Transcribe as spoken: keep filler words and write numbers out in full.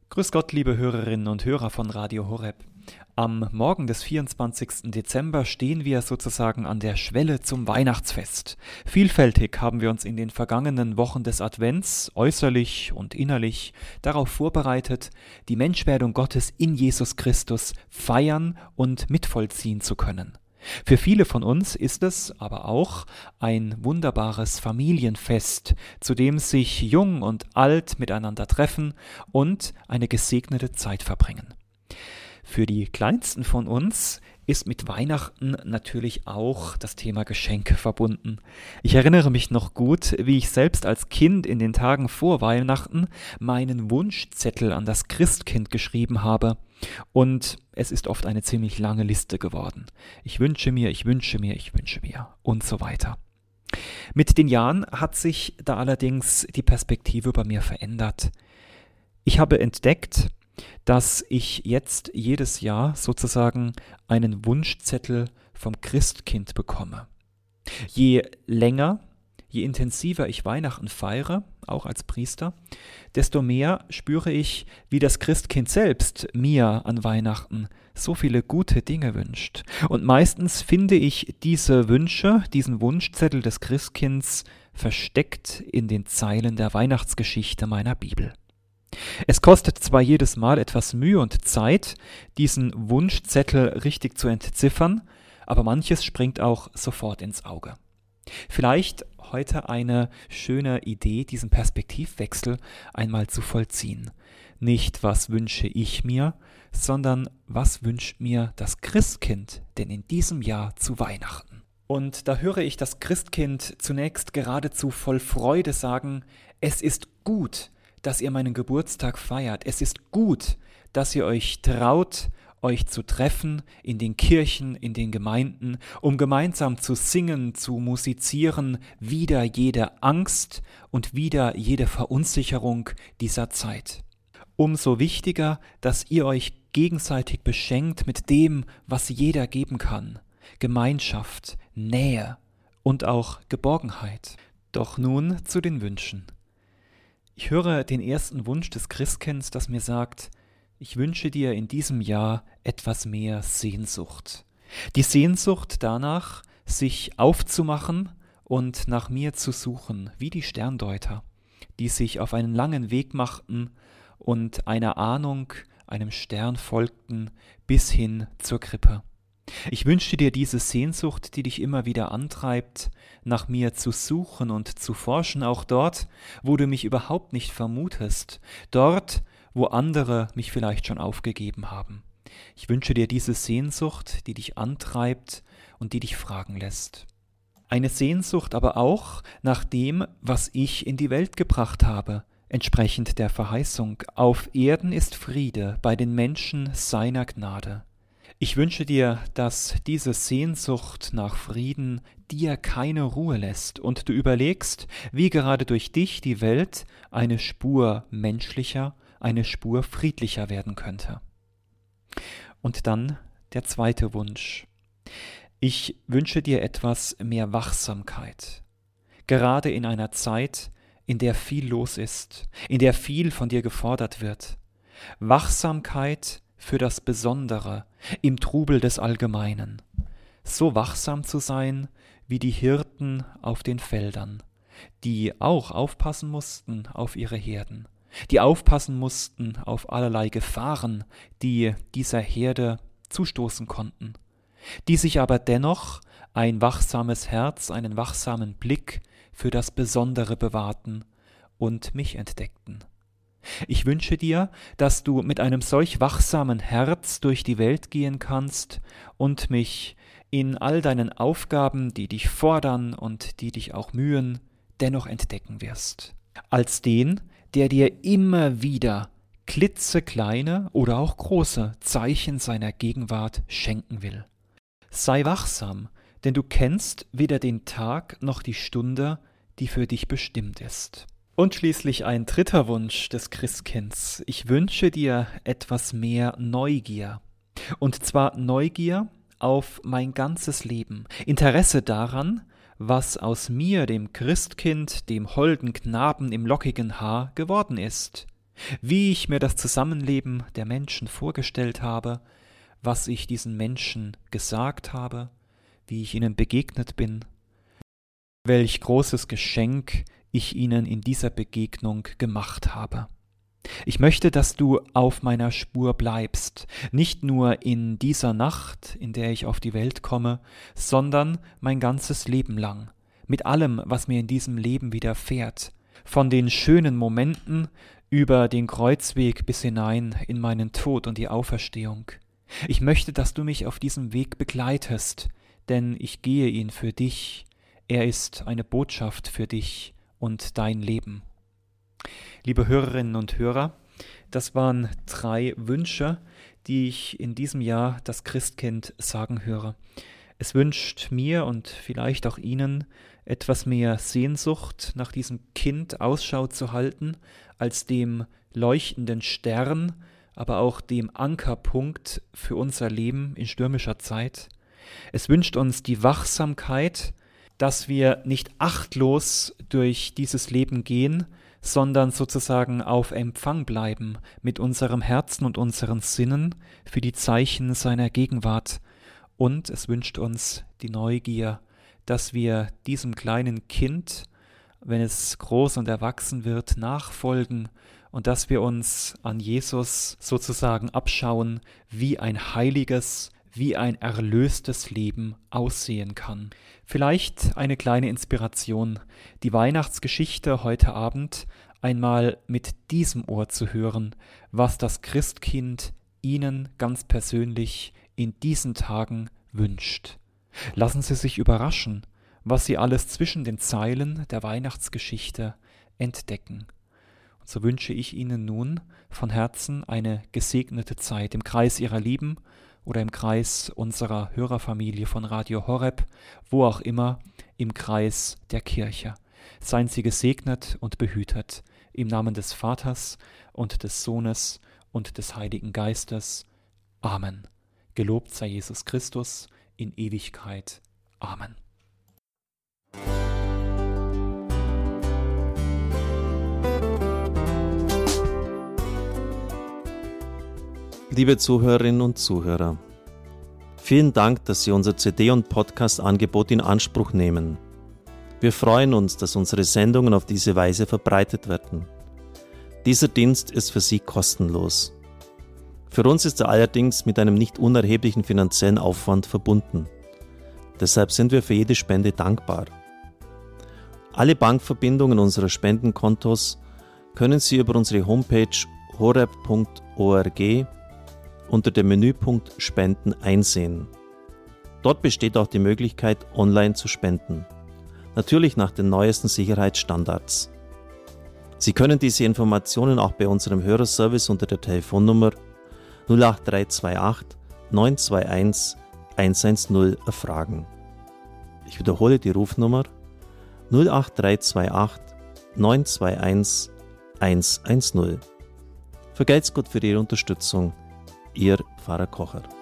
Grüß Gott, liebe Hörerinnen und Hörer von Radio Horeb. Am Morgen des vierundzwanzigsten Dezember stehen wir sozusagen an der Schwelle zum Weihnachtsfest. Vielfältig haben wir uns in den vergangenen Wochen des Advents, äußerlich und innerlich, darauf vorbereitet, die Menschwerdung Gottes in Jesus Christus feiern und mitvollziehen zu können. Für viele von uns ist es aber auch ein wunderbares Familienfest, zu dem sich Jung und Alt miteinander treffen und eine gesegnete Zeit verbringen. Für die Kleinsten von uns ist mit Weihnachten natürlich auch das Thema Geschenke verbunden. Ich erinnere mich noch gut, wie ich selbst als Kind in den Tagen vor Weihnachten meinen Wunschzettel an das Christkind geschrieben habe. Und es ist oft eine ziemlich lange Liste geworden. Ich wünsche mir, ich wünsche mir, ich wünsche mir und so weiter. Mit den Jahren hat sich da allerdings die Perspektive bei mir verändert. Ich habe entdeckt, dass ich jetzt jedes Jahr sozusagen einen Wunschzettel vom Christkind bekomme. Je länger, je intensiver ich Weihnachten feiere, auch als Priester, desto mehr spüre ich, wie das Christkind selbst mir an Weihnachten so viele gute Dinge wünscht. Und meistens finde ich diese Wünsche, diesen Wunschzettel des Christkinds versteckt in den Zeilen der Weihnachtsgeschichte meiner Bibel. Es kostet zwar jedes Mal etwas Mühe und Zeit, diesen Wunschzettel richtig zu entziffern, aber manches springt auch sofort ins Auge. Vielleicht heute eine schöne Idee, diesen Perspektivwechsel einmal zu vollziehen. Nicht, was wünsche ich mir, sondern was wünscht mir das Christkind denn in diesem Jahr zu Weihnachten? Und da höre ich das Christkind zunächst geradezu voll Freude sagen, es ist gut, dass ihr meinen Geburtstag feiert. Es ist gut, dass ihr euch traut, euch zu treffen in den Kirchen, in den Gemeinden, um gemeinsam zu singen, zu musizieren, wider jede Angst und wider jede Verunsicherung dieser Zeit. Umso wichtiger, dass ihr euch gegenseitig beschenkt mit dem, was jeder geben kann. Gemeinschaft, Nähe und auch Geborgenheit. Doch nun zu den Wünschen. Ich höre den ersten Wunsch des Christkinds, das mir sagt, ich wünsche dir in diesem Jahr etwas mehr Sehnsucht. Die Sehnsucht danach, sich aufzumachen und nach mir zu suchen, wie die Sterndeuter, die sich auf einen langen Weg machten und einer Ahnung, einem Stern folgten, bis hin zur Krippe. Ich wünsche dir diese Sehnsucht, die dich immer wieder antreibt, nach mir zu suchen und zu forschen, auch dort, wo du mich überhaupt nicht vermutest, dort, wo andere mich vielleicht schon aufgegeben haben. Ich wünsche dir diese Sehnsucht, die dich antreibt und die dich fragen lässt. Eine Sehnsucht aber auch nach dem, was ich in die Welt gebracht habe, entsprechend der Verheißung. Auf Erden ist Friede, bei den Menschen seiner Gnade. Ich wünsche dir, dass diese Sehnsucht nach Frieden dir keine Ruhe lässt und du überlegst, wie gerade durch dich die Welt eine Spur menschlicher, eine Spur friedlicher werden könnte. Und dann der zweite Wunsch. Ich wünsche dir etwas mehr Wachsamkeit. Gerade in einer Zeit, in der viel los ist, in der viel von dir gefordert wird. Wachsamkeit für das Besondere im Trubel des Allgemeinen. So wachsam zu sein wie die Hirten auf den Feldern, die auch aufpassen mussten auf ihre Herden, die aufpassen mussten auf allerlei Gefahren, die dieser Herde zustoßen konnten, die sich aber dennoch ein wachsames Herz, einen wachsamen Blick für das Besondere bewahrten und mich entdeckten. Ich wünsche dir, dass du mit einem solch wachsamen Herz durch die Welt gehen kannst und mich in all deinen Aufgaben, die dich fordern und die dich auch mühen, dennoch entdecken wirst. Als den, der dir immer wieder klitzekleine oder auch große Zeichen seiner Gegenwart schenken will. Sei wachsam, denn du kennst weder den Tag noch die Stunde, die für dich bestimmt ist. Und schließlich ein dritter Wunsch des Christkinds. Ich wünsche dir etwas mehr Neugier. Und zwar Neugier auf mein ganzes Leben. Interesse daran, was aus mir, dem Christkind, dem holden Knaben im lockigen Haar, geworden ist. wie ich mir das Zusammenleben der Menschen vorgestellt habe, was ich diesen Menschen gesagt habe, wie ich ihnen begegnet bin, welch großes Geschenk ich ihnen in dieser Begegnung gemacht habe. Ich möchte, dass du auf meiner Spur bleibst, nicht nur in dieser Nacht, in der ich auf die Welt komme, sondern mein ganzes Leben lang, mit allem, was mir in diesem Leben widerfährt, von den schönen Momenten über den Kreuzweg bis hinein in meinen Tod und die Auferstehung. Ich möchte, dass du mich auf diesem Weg begleitest, denn ich gehe ihn für dich. Er ist eine Botschaft für dich und dein Leben. Liebe Hörerinnen und Hörer, das waren drei Wünsche, die ich in diesem Jahr das Christkind sagen höre. Es wünscht mir und vielleicht auch Ihnen etwas mehr Sehnsucht nach diesem Kind Ausschau zu halten, als dem leuchtenden Stern, aber auch dem Ankerpunkt für unser Leben in stürmischer Zeit. Es wünscht uns die Wachsamkeit, dass wir nicht achtlos durch dieses Leben gehen, sondern sozusagen auf Empfang bleiben mit unserem Herzen und unseren Sinnen für die Zeichen seiner Gegenwart. Und es wünscht uns die Neugier, dass wir diesem kleinen Kind, wenn es groß und erwachsen wird, nachfolgen und dass wir uns an Jesus sozusagen abschauen, wie ein heiliges, wie ein erlöstes Leben aussehen kann. Vielleicht eine kleine Inspiration, die Weihnachtsgeschichte heute Abend einmal mit diesem Ohr zu hören, was das Christkind Ihnen ganz persönlich in diesen Tagen wünscht. Lassen Sie sich überraschen, was Sie alles zwischen den Zeilen der Weihnachtsgeschichte entdecken. Und so wünsche ich Ihnen nun von Herzen eine gesegnete Zeit im Kreis Ihrer Lieben oder im Kreis unserer Hörerfamilie von Radio Horeb, wo auch immer, im Kreis der Kirche. Seien Sie gesegnet und behütet, im Namen des Vaters und des Sohnes und des Heiligen Geistes. Amen. Gelobt sei Jesus Christus in Ewigkeit. Amen. Liebe Zuhörerinnen und Zuhörer, vielen Dank, dass Sie unser C D- und Podcast-Angebot in Anspruch nehmen. Wir freuen uns, dass unsere Sendungen auf diese Weise verbreitet werden. Dieser Dienst ist für Sie kostenlos. Für uns ist er allerdings mit einem nicht unerheblichen finanziellen Aufwand verbunden. Deshalb sind wir für jede Spende dankbar. Alle Bankverbindungen unserer Spendenkontos können Sie über unsere Homepage horeb punkt org unter dem Menüpunkt Spenden einsehen. Dort besteht auch die Möglichkeit, online zu spenden. Natürlich nach den neuesten Sicherheitsstandards. Sie können diese Informationen auch bei unserem Hörerservice unter der Telefonnummer null acht drei zwei acht neun zwei eins eins eins null erfragen. Ich wiederhole die Rufnummer null acht drei zwei acht neun zwei eins eins eins null. Vergelt's Gott für Ihre Unterstützung. Ihr Pfarrer Kocher.